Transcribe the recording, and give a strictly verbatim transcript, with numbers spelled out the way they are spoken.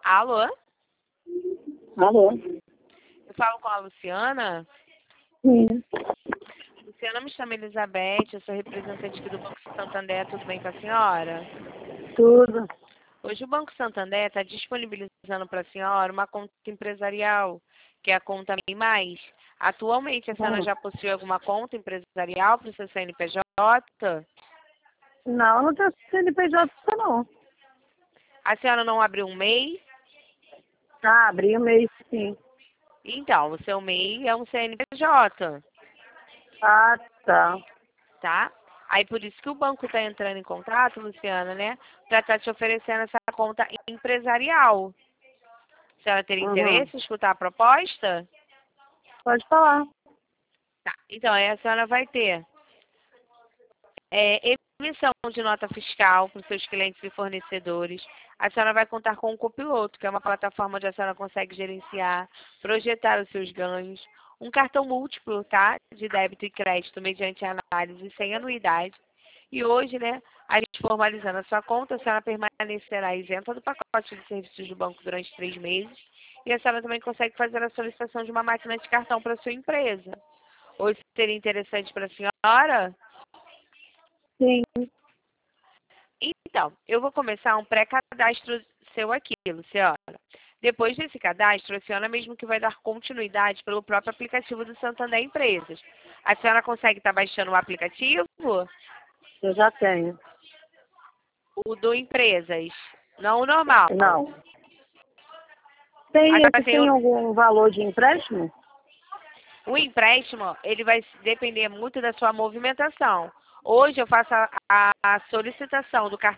Alô? Alô? Eu falo com a Luciana. Sim. Luciana, me chama Elizabeth, eu sou representante aqui do Banco Santander, tudo bem com a senhora? Tudo. Hoje o Banco Santander está disponibilizando para a senhora uma conta empresarial, que é a conta M E I Mais. Atualmente, a senhora Hum. já possui alguma conta empresarial para o seu C N P J? Não, não tenho C N P J não. A senhora não abriu um M E I? Ah, abri o mês, sim. Então, o seu M E I é um C N P J, Ah, tá. tá? Aí por isso que o banco está entrando em contato, Luciana, né? Para estar te oferecendo essa conta empresarial. A senhora teria Uhum. interesse em escutar a proposta? Pode falar. Tá. Então, aí a senhora vai ter é, emissão de nota fiscal para os seus clientes e fornecedores. A senhora vai contar com o Copiloto, que é uma plataforma onde a senhora consegue gerenciar, projetar os seus ganhos. Um cartão múltiplo, tá? De débito e crédito, mediante análise sem anuidade. E hoje, né, a gente formalizando a sua conta, a senhora permanecerá isenta do pacote de serviços do banco durante três meses. E a senhora também consegue fazer a solicitação de uma máquina de cartão para a sua empresa. Hoje seria interessante para a senhora? Sim. Então, eu vou começar um pré-cadastro seu aqui, Luciana. Depois desse cadastro, a senhora mesmo que vai dar continuidade pelo próprio aplicativo do Santander Empresas. A senhora consegue estar baixando o aplicativo? Eu já tenho. O do Empresas, não o normal. Não. Tem, A, tem tem algum valor de empréstimo? o, o empréstimo, ele vai depender muito da sua movimentação. Hoje eu faço a, a, a solicitação do cartão